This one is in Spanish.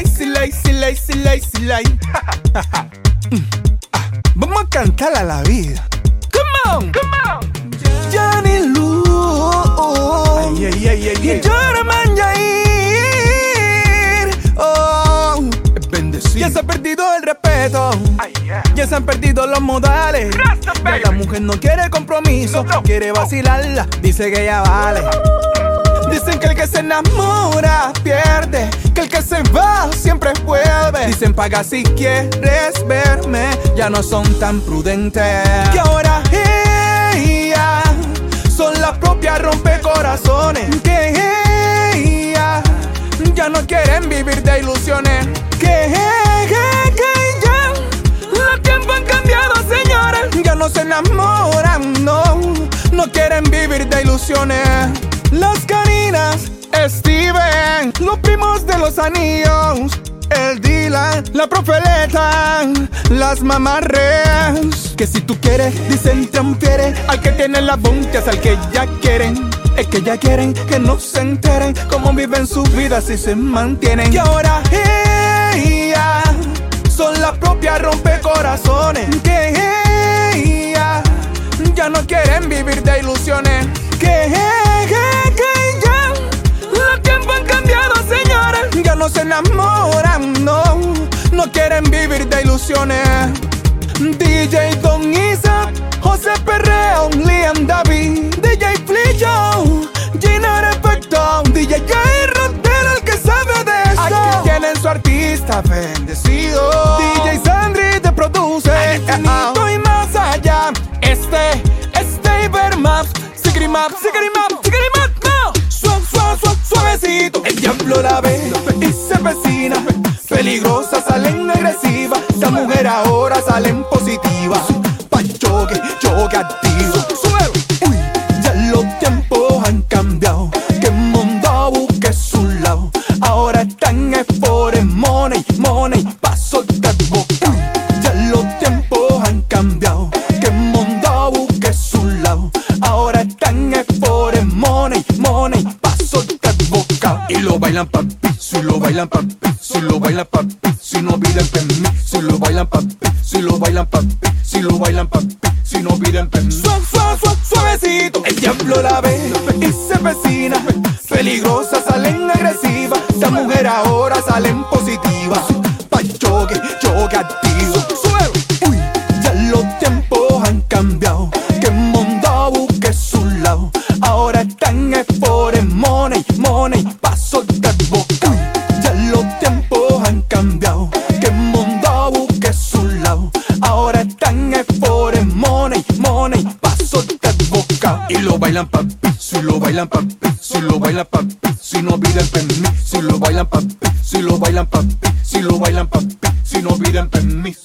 lazy, lazy, lazy, lazy, lazy. Vamos a cantar a la vida. Come on, come on. Johnny Lu. Ay, ay, ay, ay, ay. Jorman Jair. Oh, es bendecido. Ya se ha perdido el respeto. Ya se han perdido los modales. Ya la mujer no quiere compromiso, quiere vacilarla, dice que ella vale. Dicen que el que se enamora pierde, que el que se va siempre vuelve. Dicen paga si quieres verme, ya no son tan prudentes. Que ahora ella son las propias rompecorazones. Que ella ya no quieren vivir de ilusiones. Que ya los tiempos han cambiado, señores. Ya no se enamoran, no quieren vivir de ilusiones. Las Carinas, Steven, los primos de los anillos, el Dylan, la Profeleta, las mamarres. Que si tú quieres, dicen transfiere al que tiene las bunkias, al que ya quieren. Es que ya quieren que no se enteren cómo viven sus vidas y se mantienen. Y ahora ella son las propias rompecorazones. Que ella ya no quieren vivir de ilusiones. Que ya los tiempos han cambiado, señores. Ya no se enamoran, no quieren vivir de ilusiones. DJ Don Isa, José Perreo, Liam David, DJ Flillo, Gina Respecto, DJ Jair Rotero, el que sabe de eso. Aquí tienen su artista bendecido. DJ Sandri te produce infinito y más allá. Ibermaps, Sigrimap, no. Suavecito. El diablo la ve y se vecina. Peligrosa, salen agresivas. Esa mujer ahora salen positivas. Pa' choque activo. Uy, ya los tiempos han cambiado. Que el mundo busque su lado. Ahora están por el money, pa' soltar boca. Ya los tiempos han cambiado. Que el mundo busque su lado. Ahora están por el money, pa' soltar boca. Y lo bailan pa' piso, y lo bailan pa' piso, y lo bailan pa' piso, y no piden permiso. Y lo bailan pa' piso, y lo bailan pa' piso, y lo bailan pa' piso, y no piden permiso. Suavecito. El diablo la ve y se vecina. Peligrosa, salen agresivas. Esa mujer ahora salen positivas. Pa' choque activo. Uy, ya los tiempos han cambiado. Que el mundo busque su lado. Ahora están por el money, pa' soltar boca. Ya los tiempos han cambiado. Que el mundo busque su lado. Ahora están por el money, pa' soltar boca. Y lo bailan pa' piso, y lo bailan pa' piso, y lo bailan pa' piso, y no piden permiso. Y lo bailan pa' piso, y lo bailan pa' piso, y lo bailan pa' piso, y no piden permiso.